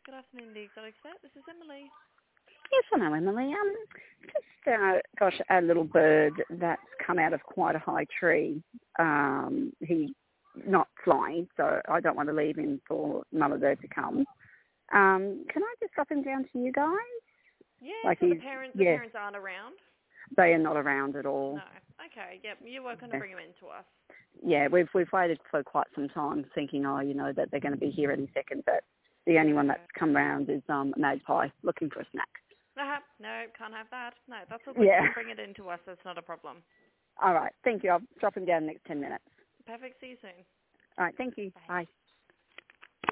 Good afternoon, the Exotic Set. This is Emily. Yes, I know, Emily. Gosh, a little bird that's come out of quite a high tree. He's not flying, so I don't want to leave him for Mother Bird to come. Can I just drop him down to you guys? Yeah, like so the parents aren't around? They are not around at all. No. Okay, yep. You're welcome to bring them in to us. Yeah, we've waited for quite some time thinking, that they're going to be here any second, but the only one that's come round is Magpie looking for a snack. No, can't have that. No, that's all good. Yeah. You can bring it in to us. That's not a problem. All right. Thank you. I'll drop him down in the next 10 minutes. Perfect. See you soon. All right. Thank you. Bye. Bye.